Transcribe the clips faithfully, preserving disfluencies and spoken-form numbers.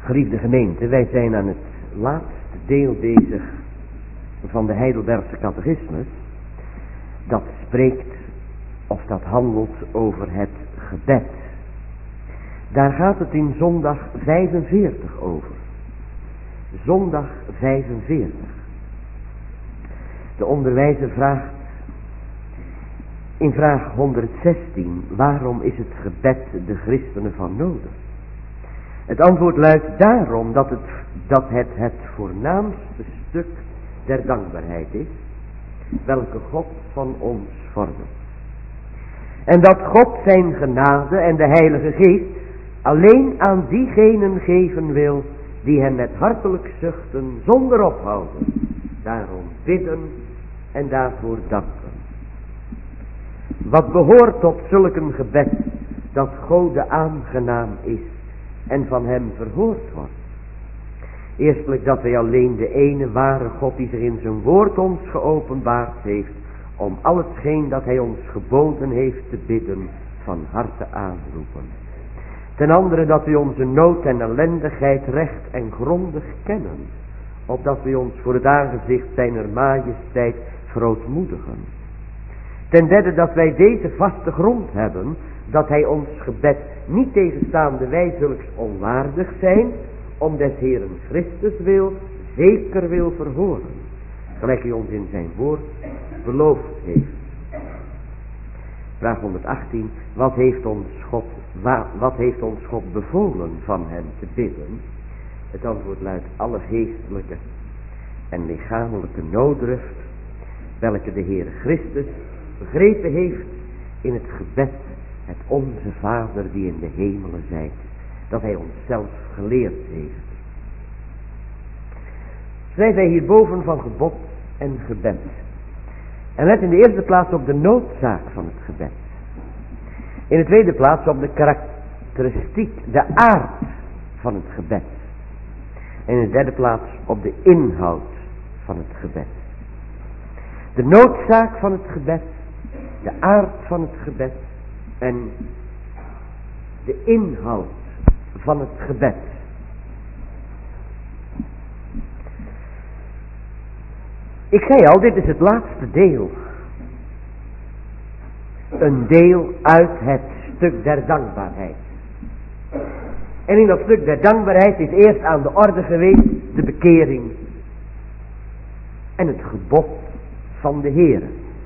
Geliefde gemeente, wij zijn aan het laatste deel bezig van de Heidelbergse catechismus. Dat spreekt of dat handelt over het gebed. Daar gaat het in zondag vijfenveertig over. Zondag vijfenveertig. De onderwijzer vraagt in vraag honderdzestien, waarom is het gebed de christenen van nodig? Het antwoord luidt daarom dat het, dat het het voornaamste stuk der dankbaarheid is, welke God van ons vordert. En dat God zijn genade en de Heilige Geest alleen aan diegenen geven wil, die hem met hartelijk zuchten zonder ophouden, daarom bidden en daarvoor danken. Wat behoort tot zulk een gebed, dat Gode aangenaam is en van hem verhoord wordt? Eerstelijk dat wij alleen de ene ware God die zich in zijn woord ons geopenbaard heeft, om al hetgeen dat hij ons geboden heeft te bidden van harte aanroepen. Ten andere dat wij onze nood en ellendigheid recht en grondig kennen, opdat wij ons voor het aangezicht zijner majesteit verootmoedigen. Ten derde dat wij deze vaste grond hebben, dat hij ons gebed niet tegenstaande wij zulks onwaardig zijn, om des Heeren Christus wil, zeker wil verhoren, gelijk hij ons in zijn woord beloofd heeft. Vraag honderdachttien, wat heeft ons God, wat heeft ons God bevolen van hem te bidden? Het antwoord luidt alle geestelijke en lichamelijke nooddruft, welke de Heere Christus begrepen heeft in het gebed, het Onze Vader die in de hemelen zijt, dat hij ons zelf geleerd heeft. Schrijven wij hierboven van gebod en gebed. En let in de eerste plaats op de noodzaak van het gebed. In de tweede plaats op de karakteristiek, de aard van het gebed. En in de derde plaats op de inhoud van het gebed. De noodzaak van het gebed, de aard van het gebed en de inhoud van het gebed. Ik zei al, dit is het laatste deel. Een deel uit het stuk der dankbaarheid. En in dat stuk der dankbaarheid is eerst aan de orde geweest de bekering en het gebod van de Heere.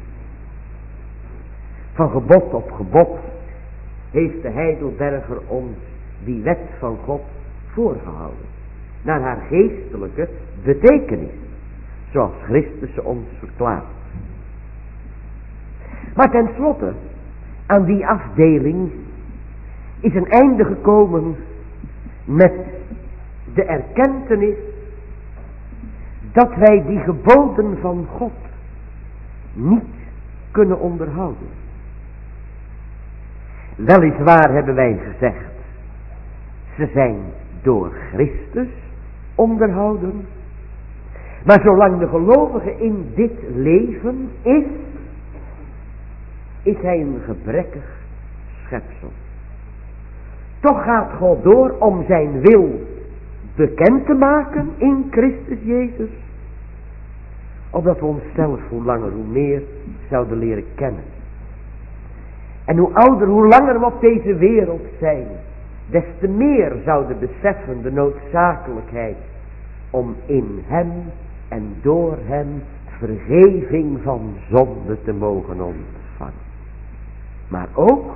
Van gebod op gebod heeft de Heidelberger ons die wet van God voorgehouden. Naar haar geestelijke betekenis. Zoals Christus ze ons verklaart. Maar tenslotte, aan die afdeling is een einde gekomen met de erkentenis dat wij die geboden van God niet kunnen onderhouden. Weliswaar hebben wij gezegd, ze zijn door Christus onderhouden. Maar zolang de gelovige in dit leven is, is hij een gebrekkig schepsel. Toch gaat God door om zijn wil bekend te maken in Christus Jezus, opdat we onszelf hoe langer hoe meer zouden leren kennen. En hoe ouder, hoe langer we op deze wereld zijn, des te meer zouden beseffen de noodzakelijkheid om in hem en door hem vergeving van zonde te mogen ontvangen. Maar ook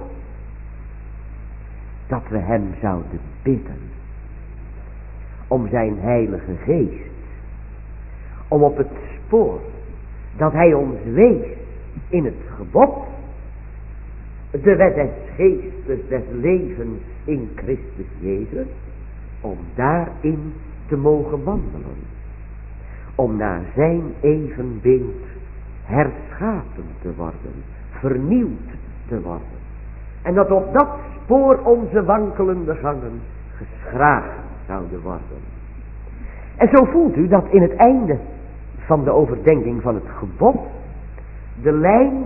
dat we hem zouden bidden om zijn heilige geest, om op het spoor dat hij ons wees in het gebod, de wet des geestes des levens in Christus Jezus, om daarin te mogen wandelen, om naar zijn evenbeeld herschapen te worden, vernieuwd te worden, en dat op dat spoor onze wankelende gangen geschraagd zouden worden. En zo voelt u dat in het einde van de overdenking van het gebod de lijn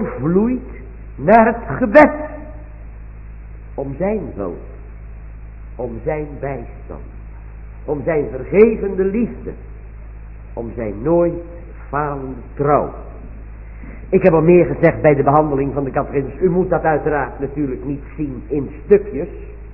doorvloeit naar het gebed om zijn wil. om zijn bijstand, om zijn vergevende liefde, om zijn nooit falende trouw. Ik heb al meer gezegd bij de behandeling van de catechismus. U moet dat uiteraard natuurlijk niet zien in stukjes.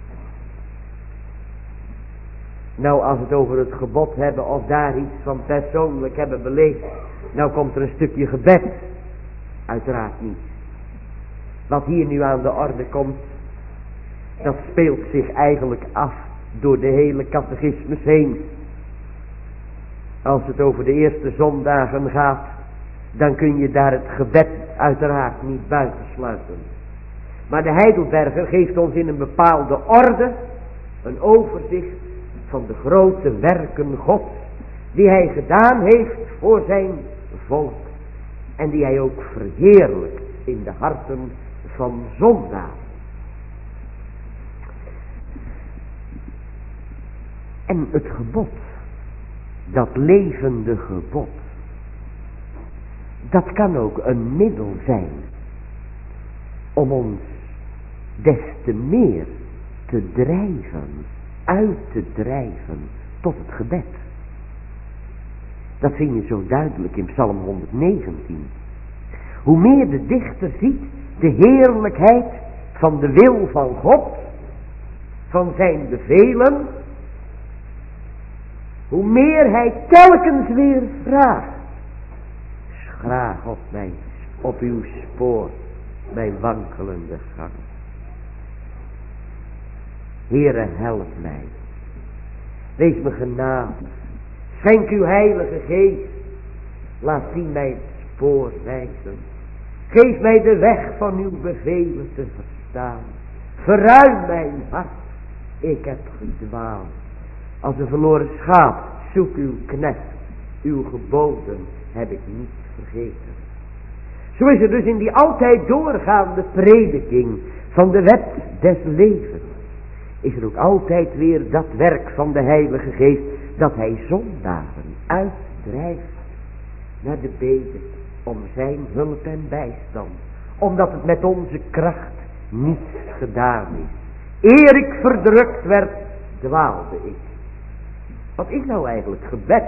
Nou, als we het over het gebod hebben of daar iets van persoonlijk hebben beleefd, nou komt er een stukje gebed. Uiteraard niet. Wat hier nu aan de orde komt, dat speelt zich eigenlijk af door de hele catechismus heen. Als het over de eerste zondagen gaat, dan kun je daar het gebed uiteraard niet buitensluiten. Maar de Heidelberger geeft ons in een bepaalde orde een overzicht van de grote werken Gods, die hij gedaan heeft voor zijn volk. En die hij ook verheerlijkt in de harten van zondaren. En het gebod, dat levende gebod, dat kan ook een middel zijn om ons des te meer te drijven, uit te drijven tot het gebed. Dat vind je zo duidelijk in Psalm honderdnegentien. Hoe meer de dichter ziet de heerlijkheid van de wil van God, van zijn bevelen, hoe meer hij telkens weer vraagt: schraag op mij, op uw spoor, mijn wankelende gang. Heere, help mij. Wees me genadig. Schenk uw heilige geest. Laat zien mij het spoor wijzen. Geef mij de weg van uw bevelen te verstaan. Verruim mijn hart. Ik heb gedwaald. Als een verloren schaap zoek uw knecht. Uw geboden heb ik niet vergeten. Zo is er dus in die altijd doorgaande prediking van de wet des levens, is er ook altijd weer dat werk van de Heilige Geest, dat hij zondaren uitdrijft naar de bede om zijn hulp en bijstand, omdat het met onze kracht niets gedaan is. Eer ik verdrukt werd, dwaalde ik. Wat is nou eigenlijk gebed?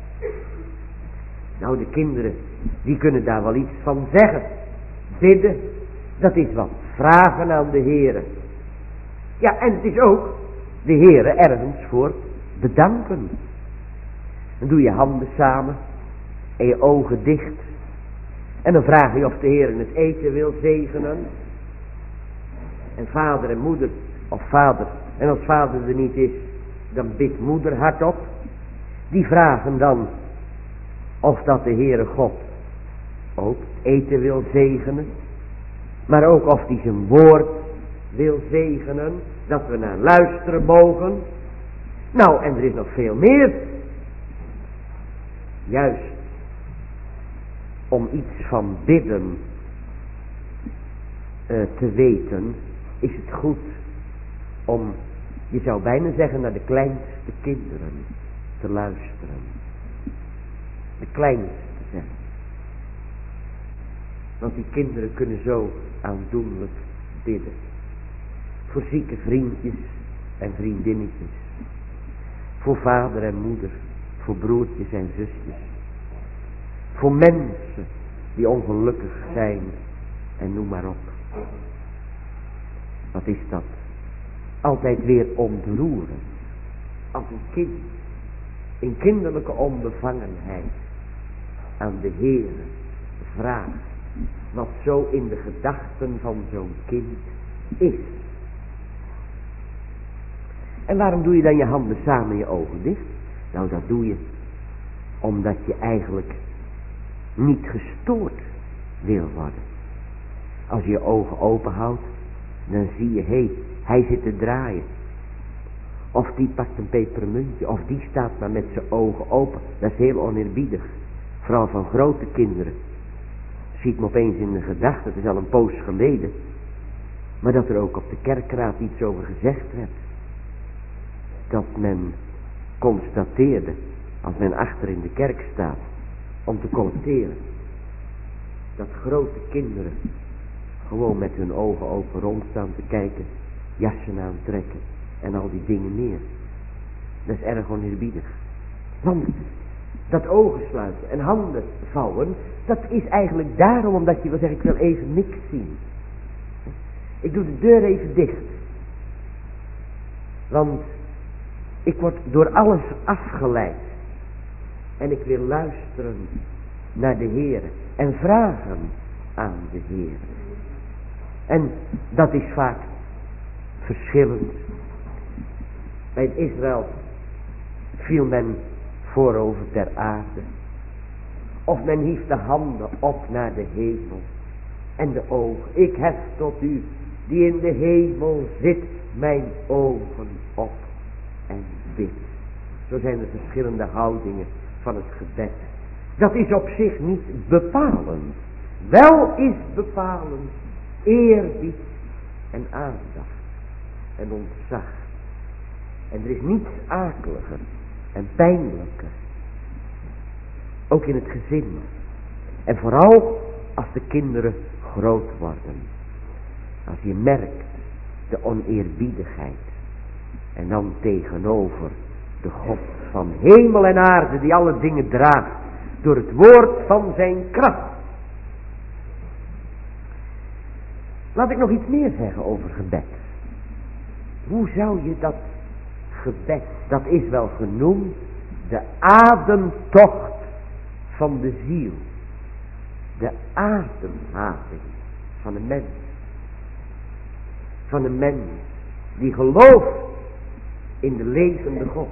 Nou, de kinderen, die kunnen daar wel iets van zeggen. Bidden, dat is wat vragen aan de Heere. Ja, en het is ook de Heere ergens voor bedanken. Dan doe je handen samen en je ogen dicht. En dan vraag je of de Heere het eten wil zegenen. En vader en moeder, of vader, en als vader er niet is, dan bidt moeder hardop. Die vragen dan of dat de Heere God ook eten wil zegenen. Maar ook of hij zijn woord wil zegenen. Dat we naar luisteren mogen. Nou, en er is nog veel meer. Juist om iets van bidden uh, te weten, is het goed om, je zou bijna zeggen, naar de kleinste kinderen te luisteren. De kleinste zeggen. Want die kinderen kunnen zo aandoenlijk bidden. Voor zieke vriendjes en vriendinnetjes. Voor vader en moeder. Voor broertjes en zusjes. Voor mensen die ongelukkig zijn. En noem maar op. Wat is dat? Altijd weer ontroeren. Als een kind. In kinderlijke onbevangenheid. Aan de Heere vraagt. Wat zo in de gedachten van zo'n kind is. En waarom doe je dan je handen samen en je ogen dicht? Nou, dat doe je omdat je eigenlijk niet gestoord wil worden. Als je je ogen open houdt, dan zie je, hé, hey, hij zit te draaien. Of die pakt een pepermuntje, of die staat maar met zijn ogen open. Dat is heel oneerbiedig. Vooral van grote kinderen. Ziet me opeens in de gedachte, het is al een poos geleden. Maar dat er ook op de kerkraad iets over gezegd werd. Dat men constateerde, als men achter in de kerk staat, om te collecteren. Dat grote kinderen gewoon met hun ogen open rond staan te kijken, jassen aantrekken en al die dingen meer. Dat is erg oneerbiedig. Want dat ogen sluiten en handen vouwen, dat is eigenlijk daarom omdat je wil zeggen, ik wil even niks zien. Ik doe de deur even dicht. Want ik word door alles afgeleid. En ik wil luisteren naar de Heer en vragen aan de Heer. En dat is vaak verschillend. Bij het Israël viel men voorover ter aarde. Of men hief de handen op naar de hemel. En de ogen. Ik hef tot u die in de hemel zit mijn ogen op en bid. Zo zijn er verschillende houdingen van het gebed. Dat is op zich niet bepalend. Wel is bepalend eerbied en aandacht en ontzag. En er is niets akeliger en pijnlijker. Ook in het gezin. En vooral als de kinderen groot worden. Als je merkt de oneerbiedigheid. En dan tegenover de God van hemel en aarde die alle dingen draagt. Door het woord van zijn kracht. Laat ik nog iets meer zeggen over gebed. Hoe zou je dat gebed, dat is wel genoemd, de ademtocht van de ziel. De ademhaling van een mens. Van een mens die gelooft in de levende God.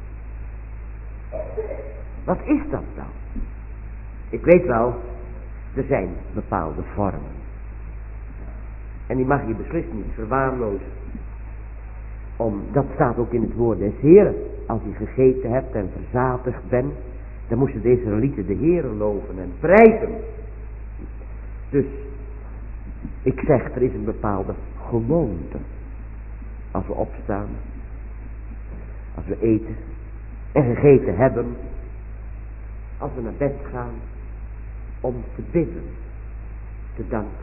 Wat is dat dan? Ik weet wel, er zijn bepaalde vormen. En die mag je beslist niet verwaarlozen. Om, dat staat ook in het woord des Heeren. Als je gegeten hebt en verzadigd bent, dan moesten de Israëlieten de Heeren loven en prijzen. Dus, ik zeg, er is een bepaalde gewoonte. Als we opstaan, als we eten en gegeten hebben, als we naar bed gaan, om te bidden, te danken.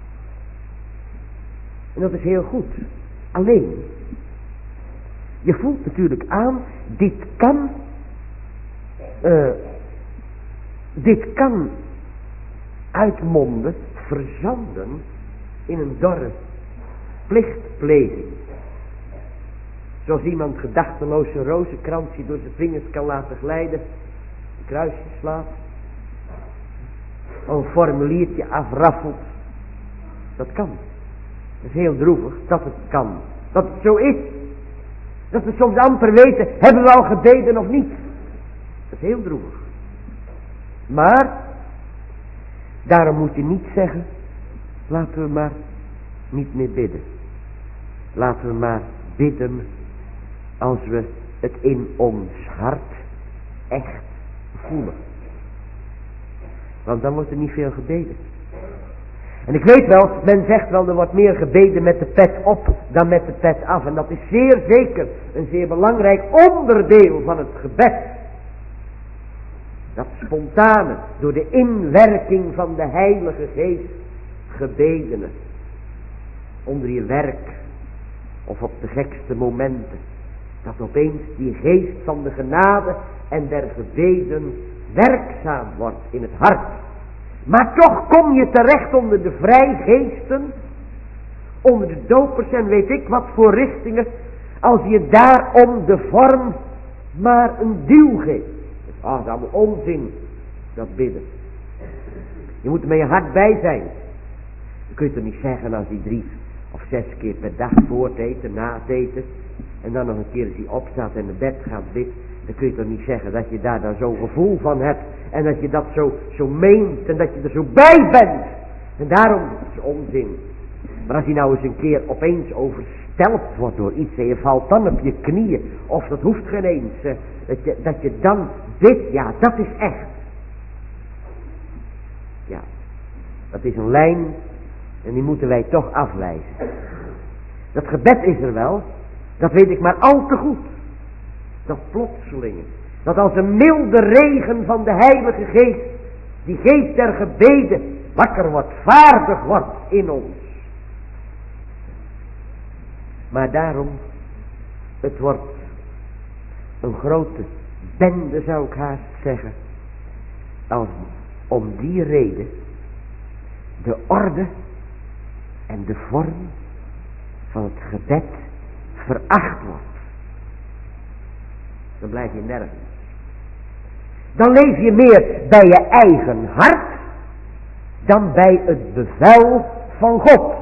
En dat is heel goed. Alleen, je voelt natuurlijk aan, dit kan, uh, dit kan uitmonden, verzanden in een dorre plichtpleging. Zoals iemand gedachteloos een rozenkransje door zijn vingers kan laten glijden, een kruisje slaat, een formuliertje afraffelt. Dat kan. Dat is heel droevig dat het kan. Dat het zo is. Dat we soms amper weten, hebben we al gebeden of niet. Dat is heel droevig. Maar, daarom moet je niet zeggen, laten we maar niet meer bidden. Laten we maar bidden als we het in ons hart echt voelen. Want dan wordt er niet veel gebeden. En ik weet wel, men zegt wel, er wordt meer gebeden met de pet op dan met de pet af. En dat is zeer zeker een zeer belangrijk onderdeel van het gebed. Dat spontane, door de inwerking van de Heilige Geest gebedene. Onder je werk of op de gekste momenten. Dat opeens die geest van de genade en der gebeden werkzaam wordt in het hart. Maar toch kom je terecht onder de vrijgeesten, onder de dopers en weet ik wat voor richtingen, als je daarom de vorm maar een duw geeft. Ah, dat is allemaal onzin, dat bidden. Je moet er met je hart bij zijn. Je kunt er niet zeggen als hij drie of zes keer per dag voor het eten, na het eten, en dan nog een keer als hij opstaat en naar bed gaat bidden. Dan kun je toch niet zeggen dat je daar dan zo'n gevoel van hebt. En dat je dat zo, zo meent. En dat je er zo bij bent. En daarom is het onzin. Maar als je nou eens een keer opeens overstelpt wordt door iets. En je valt dan op je knieën. Of dat hoeft geen eens. Eh, dat, je, dat je dan bidt. Ja, dat is echt. Ja. Dat is een lijn. En die moeten wij toch afwijzen. Dat gebed is er wel. Dat weet ik maar al te goed. Dat plotselingen, dat als een milde regen van de Heilige Geest, die geest der gebeden, wakker wordt, vaardig wordt in ons. Maar daarom Het wordt een grote bende, zou ik haast zeggen, als om die reden de orde en de vorm van het gebed veracht wordt. Dan blijf je nergens. Dan leef je meer bij je eigen hart dan bij het bevel van God.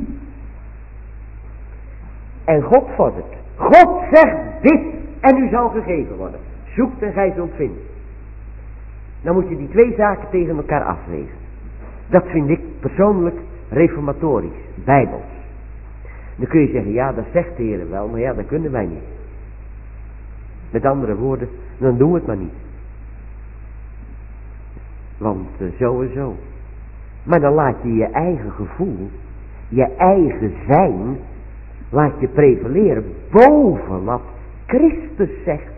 En God vordert. God zegt dit en u zal gegeven worden. Zoekt en gij zult vinden. Dan moet je die twee zaken tegen elkaar afwegen. Dat vind ik persoonlijk reformatorisch, bijbels. Dan kun je zeggen, ja dat zegt de Heer wel, maar ja dat kunnen wij niet. Met andere woorden, dan doen we het maar niet. Want uh, zo en zo. Maar dan laat je je eigen gevoel, je eigen zijn, laat je prevaleren boven wat Christus zegt.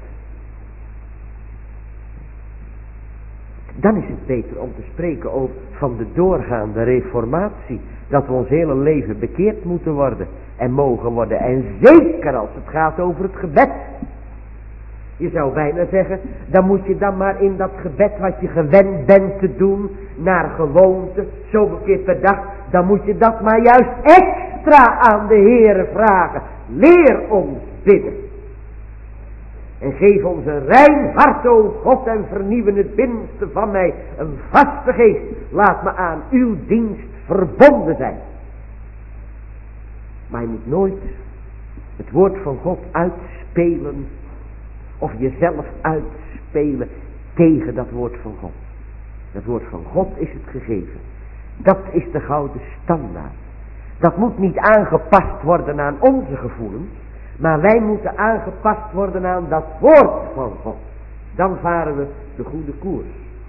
Dan is het beter om te spreken over van de doorgaande reformatie. Dat we ons hele leven bekeerd moeten worden en mogen worden. En zeker als het gaat over het gebed. Je zou bijna zeggen, dan moet je dan maar in dat gebed wat je gewend bent te doen, naar gewoonte, zoveel keer per dag, dan moet je dat maar juist extra aan de Heere vragen. Leer ons bidden. En geef ons een rein hart, o God, en vernieuwen het binnenste van mij een vaste geest. Laat me aan uw dienst verbonden zijn. Maar je moet nooit het woord van God uitspelen of jezelf uitspelen tegen dat woord van God. Dat woord van God is het gegeven. Dat is de gouden standaard. Dat moet niet aangepast worden aan onze gevoelens, maar wij moeten aangepast worden aan dat woord van God. Dan varen we de goede koers.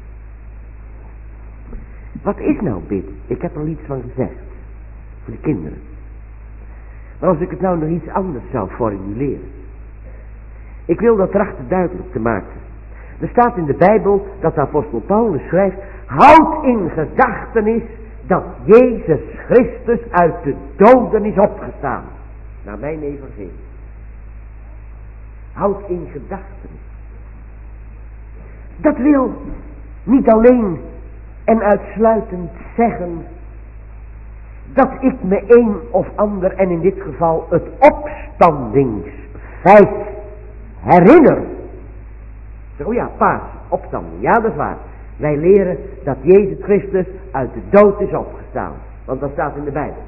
Wat is nou bidden? Ik heb er al iets van gezegd. Voor de kinderen. Maar als ik het nou nog iets anders zou formuleren. Ik wil dat trachten duidelijk te maken. Er staat in de Bijbel dat de apostel Paulus schrijft: houd in gedachtenis dat Jezus Christus uit de doden is opgestaan. Naar mijn evangelie. Houd in gedachtenis. Dat wil niet alleen en uitsluitend zeggen dat ik me een of ander, en in dit geval het opstandingsfeit, herinner. Zeg, oh ja, paas, opstanding, ja dat is waar. Wij leren dat Jezus Christus uit de dood is opgestaan. Want dat staat in de Bijbel.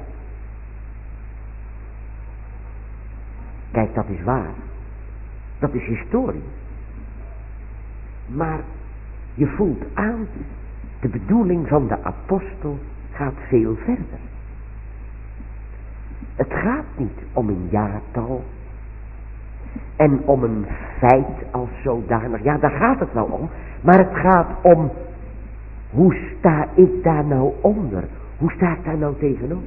Kijk, dat is waar. Dat is historie. Maar je voelt aan, de bedoeling van de apostel gaat veel verder. Het gaat niet om een jaartal en om een feit als zodanig. Ja, daar gaat het wel om. Maar het gaat om, hoe sta ik daar nou onder? Hoe sta ik daar nou tegenover?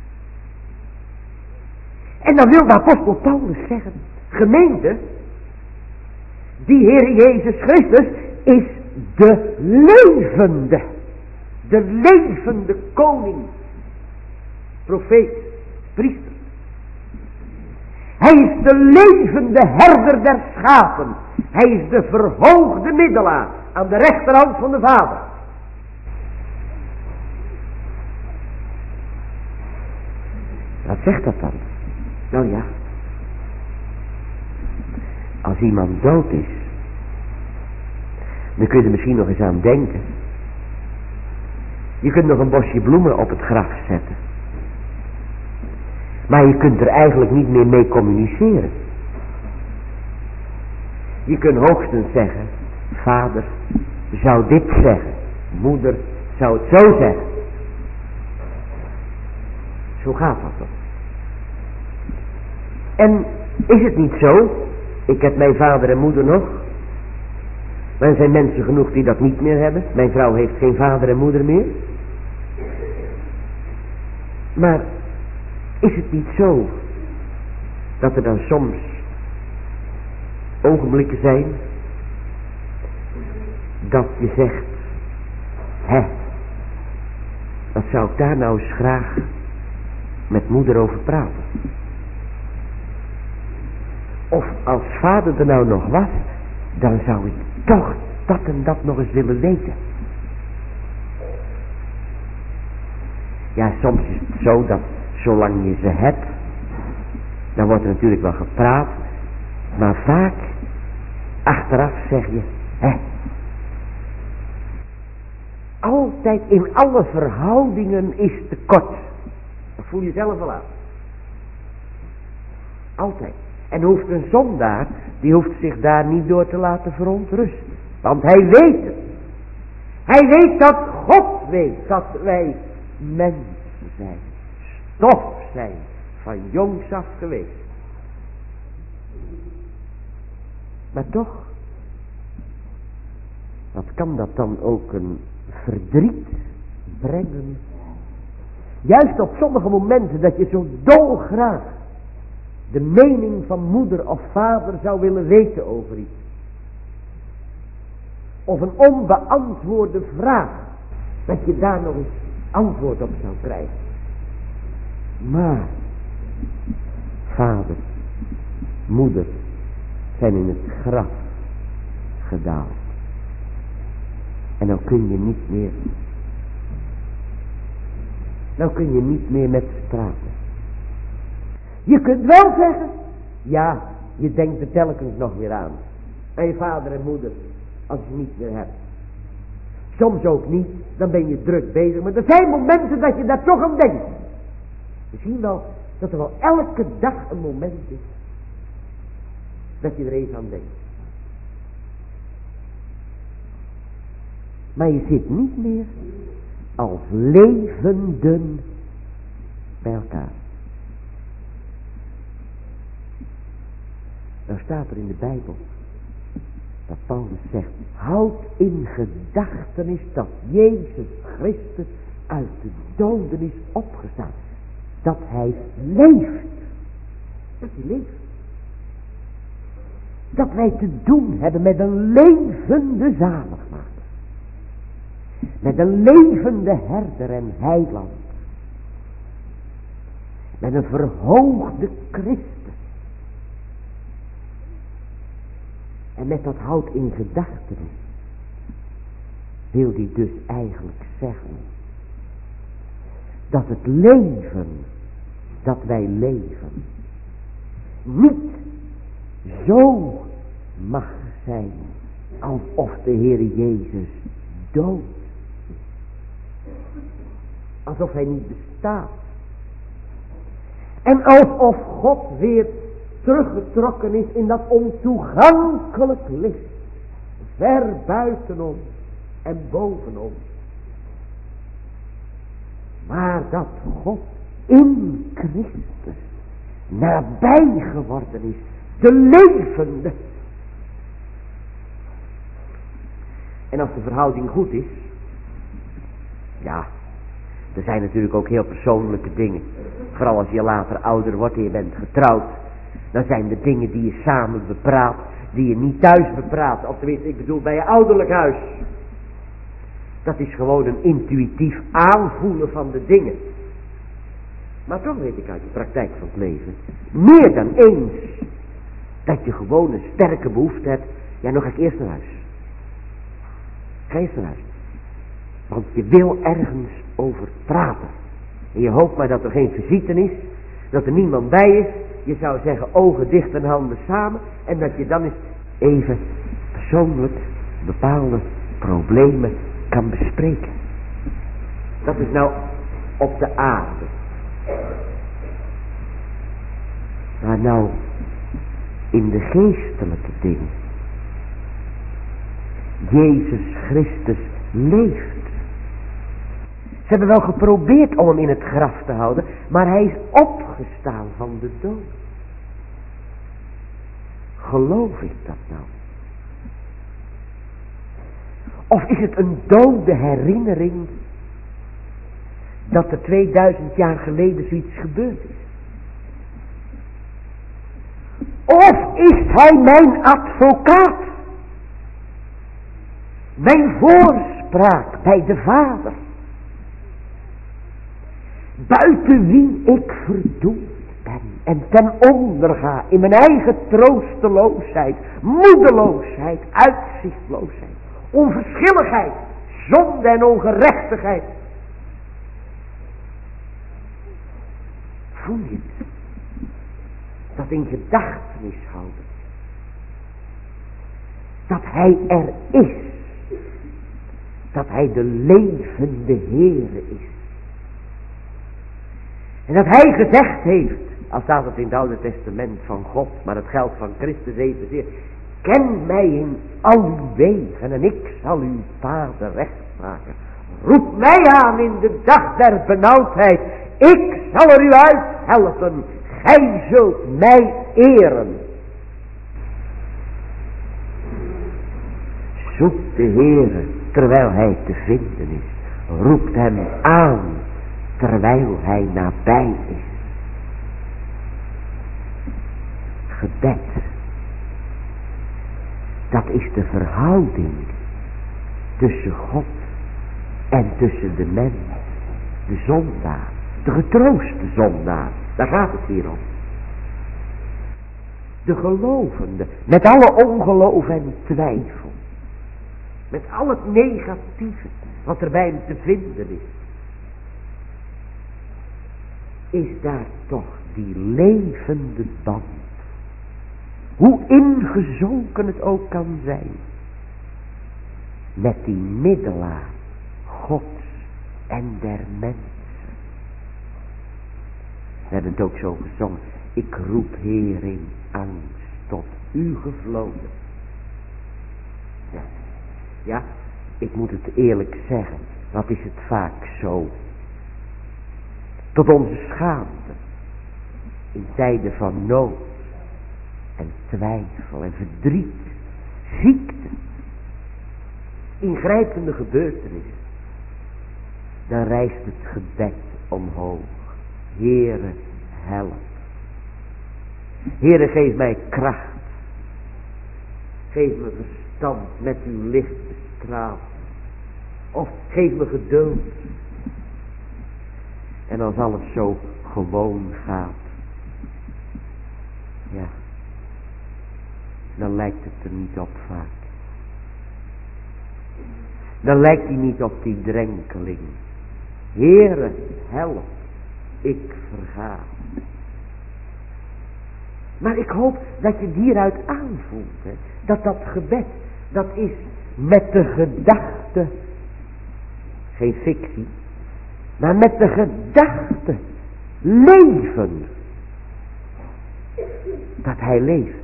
En dan wil de apostel Paulus zeggen, gemeente, die Heer Jezus Christus is de levende, de levende koning, profeet, priester. Hij is de levende herder der schapen. Hij is de verhoogde middelaar aan de rechterhand van de Vader. Wat zegt dat dan? Nou ja, als iemand dood is, dan kun je er misschien nog eens aan denken. Je kunt nog een bosje bloemen op het graf zetten. Maar je kunt er eigenlijk niet meer mee communiceren. Je kunt hoogstens zeggen, vader zou dit zeggen, moeder zou het zo zeggen. Zo gaat dat toch. En is het niet zo, ik heb mijn vader en moeder nog, maar er zijn mensen genoeg die dat niet meer hebben. Mijn vrouw heeft geen vader en moeder meer. Maar is het niet zo dat er dan soms ogenblikken zijn dat je zegt, hè, wat zou ik daar nou eens graag met moeder over praten? Of als vader er nou nog was, dan zou ik toch dat en dat nog eens willen weten. Ja, soms is het zo dat zolang je ze hebt, dan wordt er natuurlijk wel gepraat, maar vaak achteraf zeg je, hè, altijd in alle verhoudingen is tekort. Dat voel je zelf wel aan. Altijd. En hoeft een zondaar, die hoeft zich daar niet door te laten verontrusten. Want hij weet het. Hij weet dat God weet dat wij mensen zijn. Stof zijn. Van jongs af geweest. Maar toch. Wat kan dat dan ook een verdriet brengen? Juist op sommige momenten dat je zo dolgraag de mening van moeder of vader zou willen weten over iets. Of een onbeantwoorde vraag, dat je daar nog eens antwoord op zou krijgen. Maar, vader, moeder, zijn in het graf gedaald. En nou kun je niet meer, nou kun je niet meer met ze praten. Je kunt wel zeggen, ja, je denkt er telkens nog weer aan. Aan je vader en moeder, als je niet meer hebt. Soms ook niet, dan ben je druk bezig. Maar er zijn momenten dat je daar toch aan denkt. Misschien wel dat er wel elke dag een moment is dat je er even aan denkt. Maar je zit niet meer als levenden bij elkaar. Nou staat er in de Bijbel dat Paulus zegt, houd in gedachtenis dat Jezus Christus uit de doden is opgestaan. Dat hij leeft. Dat hij leeft. Dat wij te doen hebben met een levende zaligmaker. Met een levende herder en heiland. Met een verhoogde Christus. En met dat hout in gedachtenis wil hij dus eigenlijk zeggen dat het leven dat wij leven niet zo mag zijn alsof de Heer Jezus dood is. Alsof hij niet bestaat. En alsof God weer teruggetrokken is in dat ontoegankelijk licht. Ver buiten ons en boven ons. Maar dat God in Christus nabij geworden is. De levende. En als de verhouding goed is. Ja, er zijn natuurlijk ook heel persoonlijke dingen. Vooral als je later ouder wordt en je bent getrouwd. Dan zijn er dingen die je samen bepraat, die je niet thuis bepraat. Of tenminste, ik bedoel bij je ouderlijk huis. Dat is gewoon een intuïtief aanvoelen van de dingen. Maar toch weet ik uit de praktijk van het leven, meer dan eens, dat je gewoon een sterke behoefte hebt. Ja, nog ga ik eerst naar huis. Ga eerst naar huis. Want je wil ergens over praten. En je hoopt maar dat er geen visite is, dat er niemand bij is. Je zou zeggen ogen dicht en handen samen. En dat je dan eens even persoonlijk bepaalde problemen kan bespreken. Dat is nou op de aarde. Maar nou in de geestelijke dingen. Jezus Christus leeft. Ze hebben wel geprobeerd om hem in het graf te houden, maar hij is opgestaan van de dood. Geloof ik dat nou? Of is het een dode herinnering dat er tweeduizend jaar geleden zoiets gebeurd is? Of is hij mijn advocaat? Mijn voorspraak bij de Vader? Buiten wie ik verdoemd ben. en ten onder ga in mijn eigen troosteloosheid, moedeloosheid, uitzichtloosheid, onverschilligheid, zonde en ongerechtigheid. Voel je het? Dat in gedachtenis houden. Dat hij er is. Dat hij de levende Heere is. En dat hij gezegd heeft, al staat het in het Oude Testament van God, maar het geldt van Christus evenzeer. Ken mij in al uw wegen en ik zal uw paden recht maken. Roep mij aan in de dag der benauwdheid. Ik zal er u uit helpen. Gij zult mij eren. Zoekt de Heere terwijl hij te vinden is. Roept hem aan terwijl hij nabij is. Gebed. Dat is de verhouding tussen God en tussen de mens. De zondaar. De getrooste zondaar. Daar gaat het hier om. De gelovende. Met alle ongeloof en twijfel. Met al het negatieve wat er bij hem te vinden is. Is daar toch die levende band. Hoe ingezonken het ook kan zijn. Met die middelaar Gods en der mensen. We hebben het ook zo gezongen. Ik roep Heer in angst tot u gevloden. Ja. ja, ik moet het eerlijk zeggen. Wat is het vaak zo. Tot onze schaamte. In tijden van nood. En twijfel en verdriet. Ziekte. Ingrijpende gebeurtenissen. Dan rijst het gebed omhoog. Heere, help. Heere, geef mij kracht. Geef me verstand met uw licht bestraald. Of geef me geduld. En als alles zo gewoon gaat. Ja. Dan lijkt het er niet op vaak. Dan lijkt hij niet op die drenkeling. Heere, help. Ik verga. Maar ik hoop dat je het hieruit aanvoelt. Hè, dat dat gebed, dat is met de gedachte. Geen fictie. Maar met de gedachte. Leven. Dat hij leeft.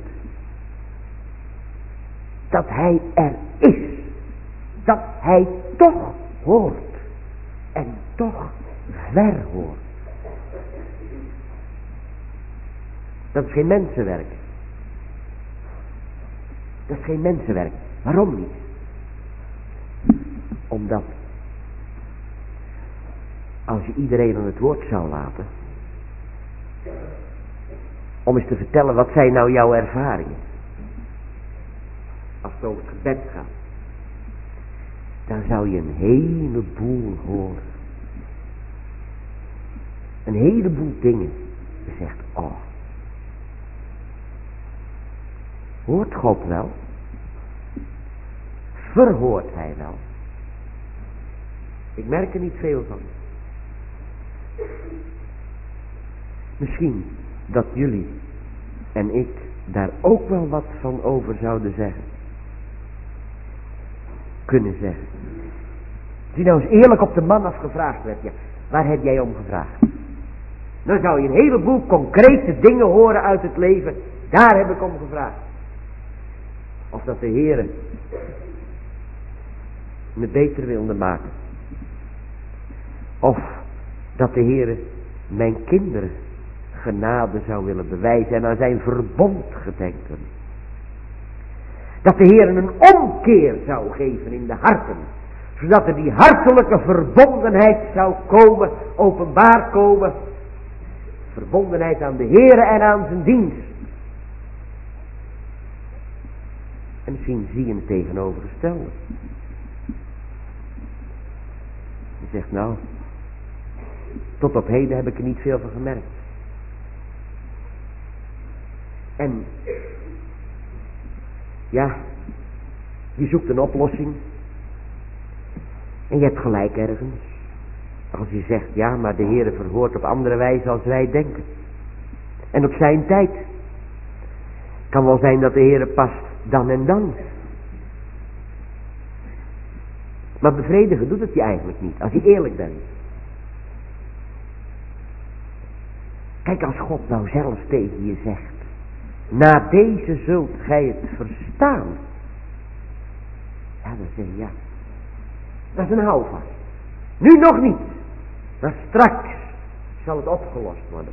Dat hij er is. Dat hij toch hoort. En toch verhoort. Dat is geen mensenwerk. Dat is geen mensenwerk. Waarom niet? Omdat als je iedereen aan het woord zou laten, om eens te vertellen wat zijn nou jouw ervaringen, als het over het gebed gaat, dan zou je een heleboel horen. Een heleboel dingen. Je zegt, oh. Hoort God wel? Verhoort hij wel? Ik merk er niet veel van. Misschien dat jullie en ik daar ook wel wat van over zouden zeggen. Kunnen zeggen. Als je nou eens eerlijk op de man afgevraagd werd, ja, waar heb jij om gevraagd? Dan zou je een heleboel concrete dingen horen uit het leven. Daar heb ik om gevraagd. Of dat de Heere me beter wilde maken. Of dat de Heere mijn kinderen genade zou willen bewijzen en aan zijn verbond gedenken. Dat de Heer een omkeer zou geven in de harten. Zodat er die hartelijke verbondenheid zou komen, openbaar komen. Verbondenheid aan de Heer en aan zijn dienst. En misschien zie je het tegenovergestelde. Je zegt nou, tot op heden heb ik er niet veel van gemerkt. En ja, je zoekt een oplossing. En je hebt gelijk ergens. Als je zegt, ja, maar de Heere verhoort op andere wijze als wij denken. En op zijn tijd. Kan wel zijn dat de Heere past dan en dan. Maar bevredigen doet het je eigenlijk niet, als je eerlijk bent. Kijk, als God nou zelf tegen je zegt, na deze zult gij het verstaan. Ja, dan zeg je ja. Dat is een houvast. Nu nog niet. Maar straks zal het opgelost worden.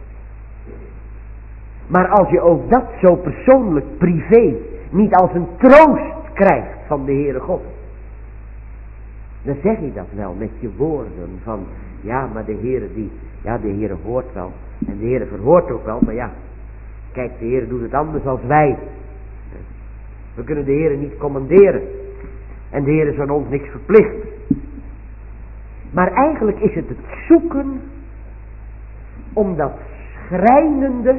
Maar als je ook dat zo persoonlijk, privé, niet als een troost krijgt van de Heere God. Dan zeg je dat wel met je woorden van, ja, maar de Heere die, ja, de Heere hoort wel. En de Heere verhoort ook wel, maar ja, kijk, de Heere doet het anders als wij. We kunnen de Heere niet commanderen. En de Heere is aan ons niks verplicht. Maar eigenlijk is het het zoeken om dat schrijnende,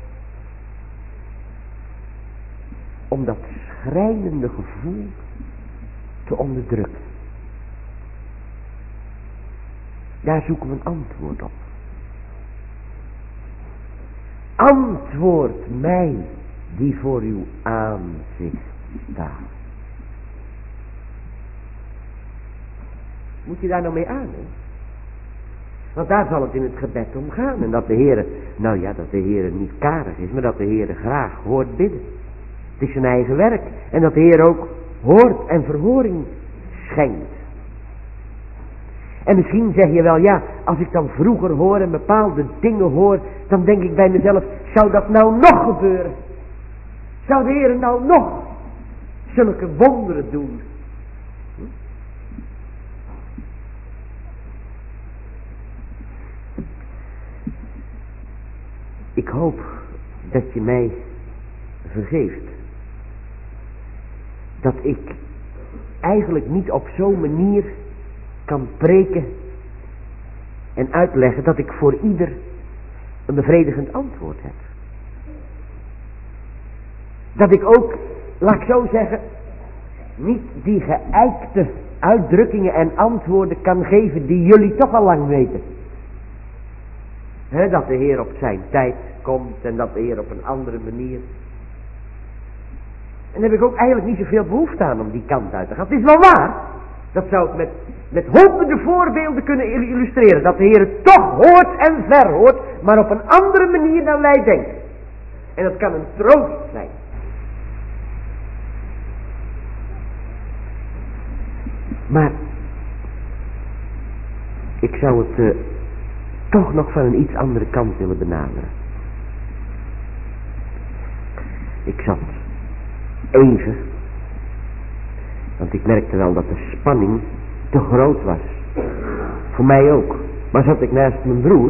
om dat schrijnende gevoel te onderdrukken. Daar zoeken we een antwoord op. Antwoord mij die voor uw aanzicht staat. Moet je daar nou mee aan, hè? Want daar zal het in het gebed om gaan. En dat de Heere, nou ja, dat de Heere niet karig is, maar dat de Heere graag hoort bidden. Het is zijn eigen werk. En dat de Heer ook hoort en verhoring schenkt. En misschien zeg je wel, ja, als ik dan vroeger hoor en bepaalde dingen hoor, dan denk ik bij mezelf, zou dat nou nog gebeuren? Zou de Heer nou nog zulke wonderen doen? Hm? Ik hoop dat je mij vergeeft. Dat ik eigenlijk niet op zo'n manier kan preken en uitleggen dat ik voor ieder een bevredigend antwoord heb. Dat ik ook, laat ik zo zeggen, niet die geëikte uitdrukkingen en antwoorden kan geven die jullie toch al lang weten. He, dat de Heer op zijn tijd komt en dat de Heer op een andere manier. En daar heb ik ook eigenlijk niet zoveel behoefte aan om die kant uit te gaan. Het is wel waar. Dat zou ik met, met honderden voorbeelden kunnen illustreren. Dat de Heer het toch hoort en verhoort, maar op een andere manier dan wij denken. En dat kan een troost zijn. Maar ik zou het uh, toch nog van een iets andere kant willen benaderen. Ik zat even, want ik merkte wel dat de spanning te groot was. Voor mij ook. Maar zat ik naast mijn broer.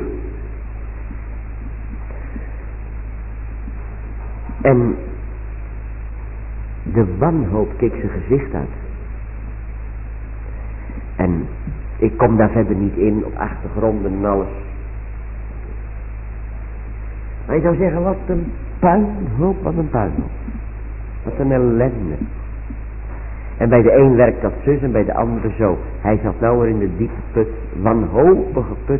En de wanhoop keek zijn gezicht uit. En ik kom daar verder niet in, op achtergronden en alles. Maar je zou zeggen, wat een puinhoop, wat een puinhoop. Wat een ellende. En bij de een werkt dat zus en bij de andere zo. Hij zat nou weer in de diepe put, wanhopige put.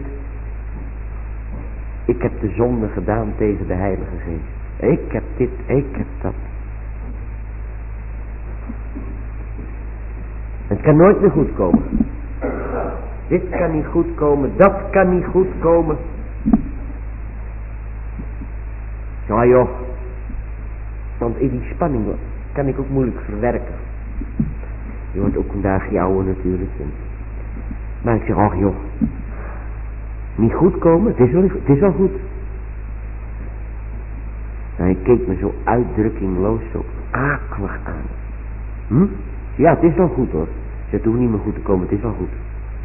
Ik heb de zonde gedaan tegen de Heilige Geest. Ik heb dit, ik heb dat. Het kan nooit meer goed komen. Dit kan niet goed komen, dat kan niet goed komen. Ja joh. Want in die spanning kan ik ook moeilijk verwerken. Je wordt ook een dagje ouder natuurlijk. Maar ik zeg, ach joh. Niet goed komen, het is wel, het is wel goed. En hij keek me zo uitdrukkingloos, zo akelig aan. Hm? Ja, het is wel goed hoor. Het hoeft niet meer goed te komen, het is wel goed.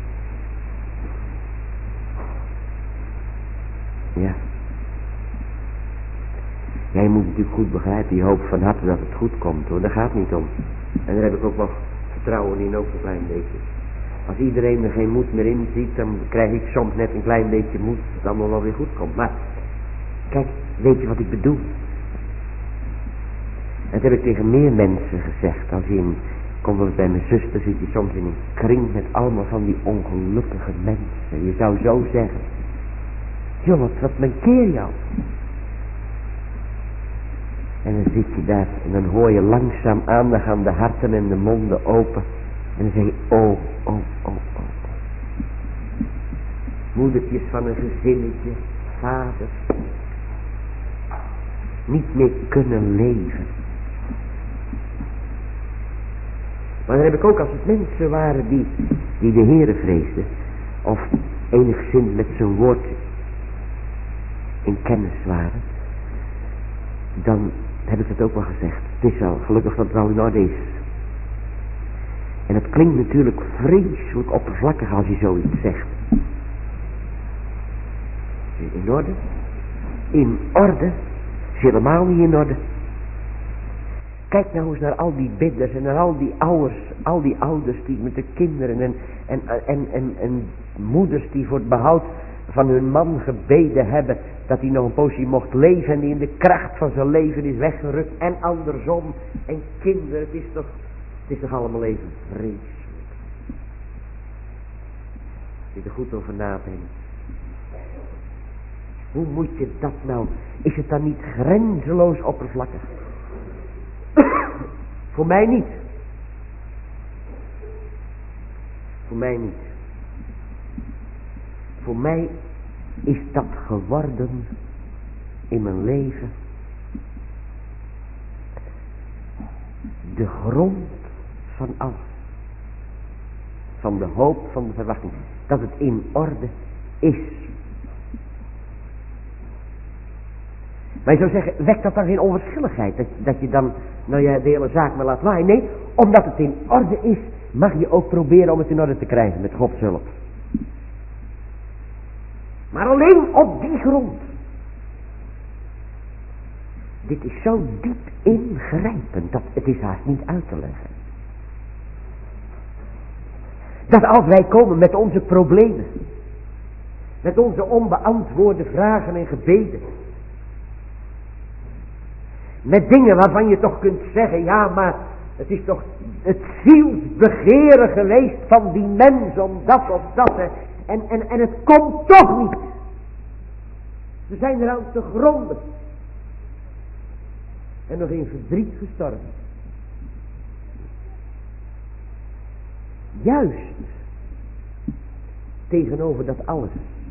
Ja. Jij moet natuurlijk goed begrijpen, je hoopt van harte dat het goed komt hoor, daar gaat het niet om. En daar heb ik ook wel vertrouwen in, ook een klein beetje. Als iedereen er geen moed meer in ziet, dan krijg ik soms net een klein beetje moed dat het allemaal wel weer goed komt. Maar, kijk, weet je wat ik bedoel? Dat heb ik tegen meer mensen gezegd. Als je in, kom wel eens bij mijn zuster, zit je soms in een kring met allemaal van die ongelukkige mensen. Je zou zo zeggen, joh, wat, wat mankeer jou? En dan zit je daar en dan hoor je langzaam aan, dan gaan de harten en de monden open. En dan zeg je, oh, oh, oh, oh. Moedertjes van een gezinnetje, vader, niet meer kunnen leven. Maar dan heb ik ook, als het mensen waren die, die de Heere vreesden, of enigszins met zijn woord in kennis waren, dan heb ik het ook wel gezegd. Het is al gelukkig dat het al in orde is. En het klinkt natuurlijk vreselijk oppervlakkig als je zoiets zegt. In orde? In orde? Is helemaal niet in orde. Kijk nou eens naar al die bidders en naar al die ouders, al die ouders die met de kinderen en, en, en, en, en moeders die voor het behoud van hun man gebeden hebben, dat hij nog een poosje mocht leven en die in de kracht van zijn leven is weggerukt en andersom. En kinderen, het is toch, het is toch allemaal even vreselijk. Zit er goed over nadenken. Hoe moet je dat nou? Is het dan niet grenzeloos oppervlakkig? Voor mij niet. Voor mij niet. Voor mij is dat geworden in mijn leven de grond van alles. Van de hoop, van de verwachting. Dat het in orde is. Maar je zou zeggen, wekt dat dan geen onverschilligheid? Dat, dat je dan, nou ja, de hele zaak maar laat waaien. Nee, omdat het in orde is, mag je ook proberen om het in orde te krijgen met Gods hulp. Maar alleen op die grond. Dit is zo diep ingrijpend, dat het is haast niet uit te leggen. Dat als wij komen met onze problemen, met onze onbeantwoorde vragen en gebeden, met dingen waarvan je toch kunt zeggen, ja, maar het is toch het zielsbegeren geweest van die mens om dat of dat. En, en, en het komt toch niet. Ze zijn er aan te gronden. En nog in verdriet gestorven. Juist tegenover dat alles.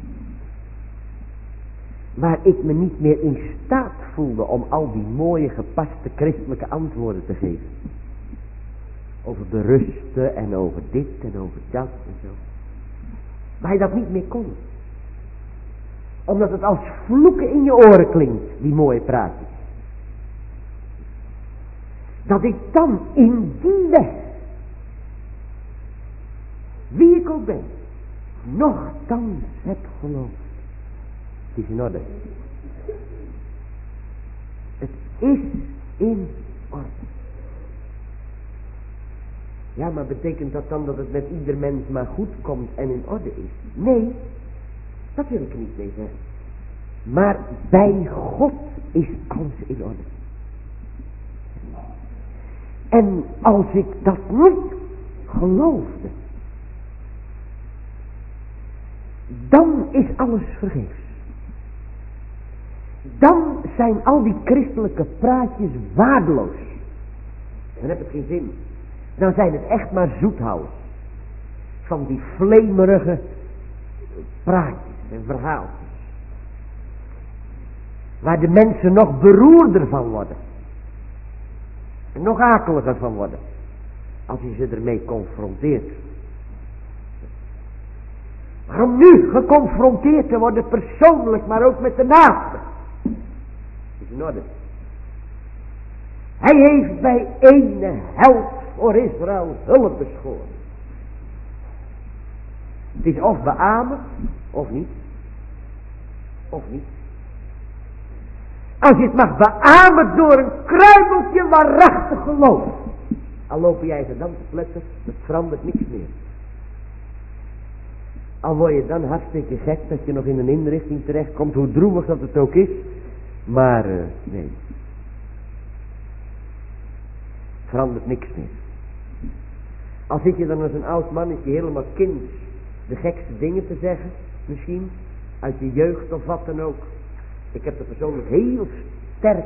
Waar ik me niet meer in staat voelde om al die mooie gepaste christelijke antwoorden te geven. Over berusten en over dit en over dat en zo. Waar je dat niet meer kon. Omdat het als vloeken in je oren klinkt, die mooie praatjes. Dat ik dan in die weg, wie ik ook ben, nochtans heb geloofd. Het is in orde. Het is in orde. Ja, maar betekent dat dan dat het met ieder mens maar goed komt en in orde is? Nee, dat wil ik niet mee zeggen. Maar bij God is alles in orde. En als ik dat niet geloofde, dan is alles vergeefs. Dan zijn al die christelijke praatjes waardeloos. Dan heb het geen zin. Dan zijn het echt maar zoethouders. Van die vlemerige praatjes en verhaaltjes. Waar de mensen nog beroerder van worden. En nog akeliger van worden. Als je ze ermee confronteert. Maar om nu geconfronteerd te worden persoonlijk, maar ook met de naaste. Is in orde. Hij heeft bij ene held voor Israël hulp beschoren. Het is of beamen, of niet. Of niet. Als je het mag beamen door een kruimeltje waarachtig geloof. Al lopen jij ze dan te pletten, het verandert niks meer. Al word je dan hartstikke gek dat je nog in een inrichting terechtkomt, hoe droevig dat het ook is. Maar uh, nee. verandert niks meer. Al zit je dan als een oud mannetje helemaal kind de gekste dingen te zeggen, misschien, uit je jeugd of wat dan ook. Ik heb er persoonlijk heel sterk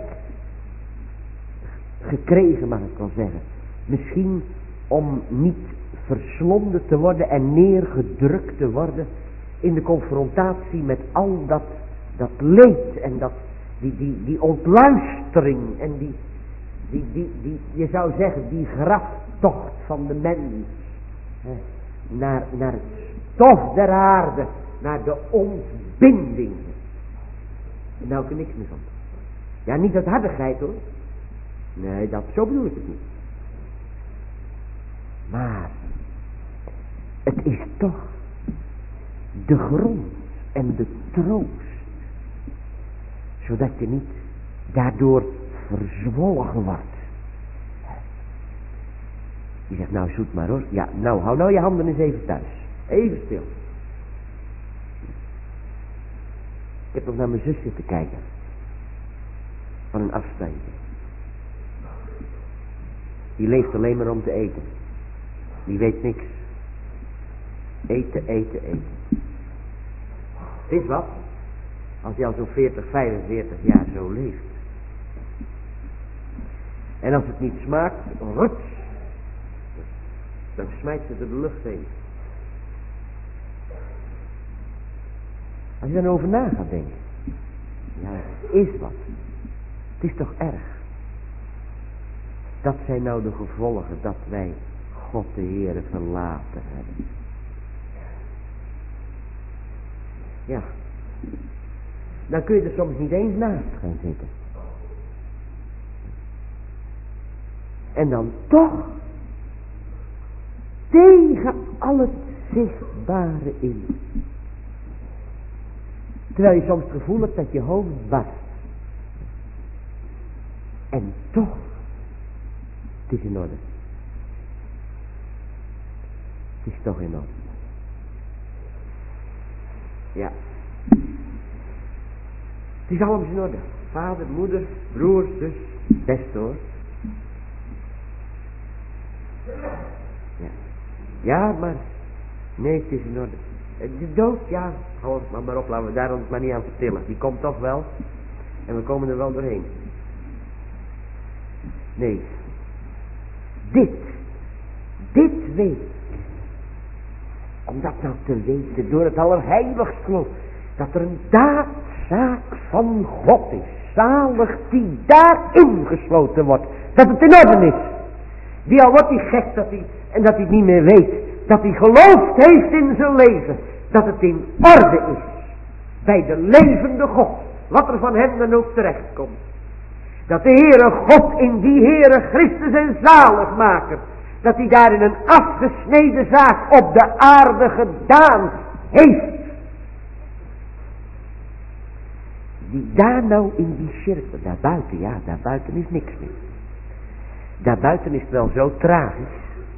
gekregen, mag ik wel zeggen. Misschien om niet verslonden te worden en neergedrukt te worden in de confrontatie met al dat, dat leed en dat, die, die, die ontluistering en die, die, die, die, je zou zeggen, die graftocht van de mens hè, naar, naar het stof der aarde, naar de ontbinding. En daar heb ik niks meer van. Ja, niet uit hardigheid hoor. Nee, dat, zo bedoel ik het niet. Maar het is toch de grond en de troost, zodat je niet daardoor verzwolgen wordt. Je zegt nou zoet maar hoor. Ja, nou hou nou je handen eens even thuis. Even stil. Ik heb nog naar mijn zus zitten kijken. Van een afstandje. Die leeft alleen maar om te eten. Die weet niks. Eten, eten, eten. Het is wat. Als je al zo'n veertig, vijfenveertig jaar zo leeft. En als het niet smaakt, ruts. Dan smijt ze er de lucht heen. Als je dan over na gaat denken. Ja, het is wat. Het is toch erg. Dat zijn nou de gevolgen dat wij God de Heere verlaten hebben. Ja. Dan kun je er soms niet eens naast gaan zitten. En dan toch tegen al het zichtbare in. Terwijl je soms het gevoel hebt dat je hoofd barst. En toch, het is in orde. Het is toch in orde. Ja. Het is allemaal in orde. Vader, moeder, broer, zus, best hoor. Ja. Ja, maar, nee, het is in orde. De dood, ja, hou het maar, maar op, laten we daar ons maar niet aan vertellen. Die komt toch wel. En we komen er wel doorheen. Nee. Dit. Dit weet. Om dat nou te weten door het allerheiligst geloof. Dat er een daadzaak van God is. Zalig die daarin gesloten wordt. Dat het in orde is. Die al wordt hij gek dat hij, en dat hij het niet meer weet. Dat hij geloofd heeft in zijn leven. Dat het in orde is. Bij de levende God. Wat er van hem dan ook terecht komt. Dat de Heere God in die Heere Christus en zaligmaker. Dat hij daarin een afgesneden zaak op de aarde gedaan heeft. Die daar nou in die cirkel. Daarbuiten, ja, daarbuiten is niks meer. Daarbuiten is het wel zo tragisch.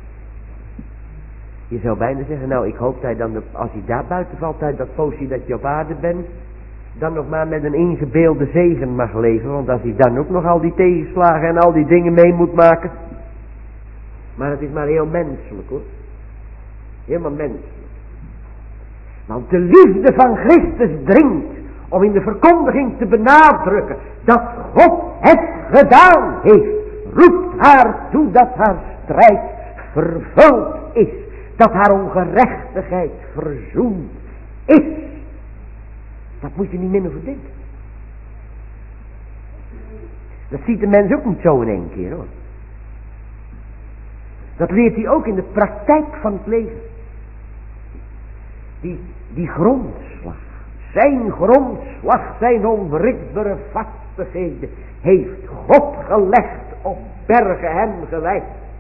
Je zou bijna zeggen, nou ik hoop dat hij dan, als hij daar buiten valt uit dat poosje dat je op aarde bent, dan nog maar met een ingebeelde zegen mag leven. Want als hij dan ook nog al die tegenslagen en al die dingen mee moet maken. Maar het is maar heel menselijk hoor. Helemaal menselijk. Want de liefde van Christus dringt om in de verkondiging te benadrukken dat God het gedaan heeft. Roept haar toe dat haar strijd vervuld is. Dat haar ongerechtigheid verzoend is. Dat moet je niet minder verdenken. Dat ziet de mens ook niet zo in één keer hoor. Dat leert hij ook in de praktijk van het leven. Die, die grondslag. Zijn grondslag, zijn onwrikbare vastigheden heeft God gelegd op bergen hem gewijd.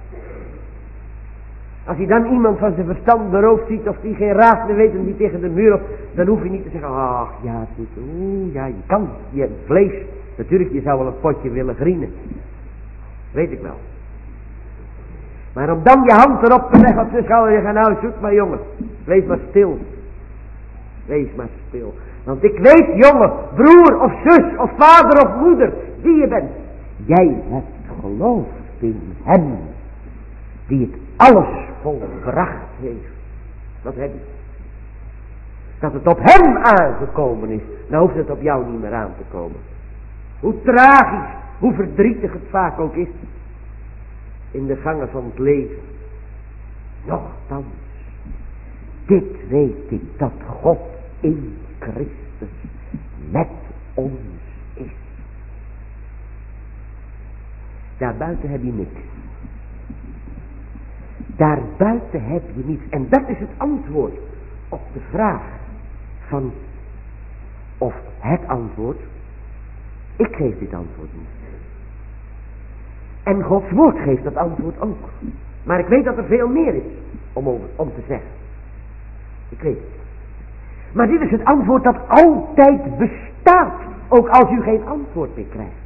Als je dan iemand van zijn verstand beroofd ziet of die geen raad meer weet en die tegen de muur op, dan hoef je niet te zeggen, ach ja, het moet, oeh, ja, je kan, je vlees, natuurlijk, je zou wel een potje willen grienen. Weet ik wel. Maar om dan je hand erop te leggen op zijn schouder en je gaat nou zoek maar jongen, wees maar stil. Wees maar stil. Want ik weet jongen, broer of zus of vader of moeder, wie je bent. Jij hebt geloofd. in hem die het alles volbracht heeft. Dat heb je. Dat het op hem aangekomen is, dan hoeft het op jou niet meer aan te komen. Hoe tragisch, hoe verdrietig het vaak ook is in de gangen van het leven. Nochtans, dit weet ik, dat God in Christus met ons is. Daarbuiten heb je niks. Daarbuiten heb je niets. En dat is het antwoord op de vraag van, of het antwoord. Ik geef dit antwoord niet. En Gods woord geeft dat antwoord ook. Maar ik weet dat er veel meer is om, over, om te zeggen. Ik weet het. Maar dit is het antwoord dat altijd bestaat. Ook als u geen antwoord meer krijgt.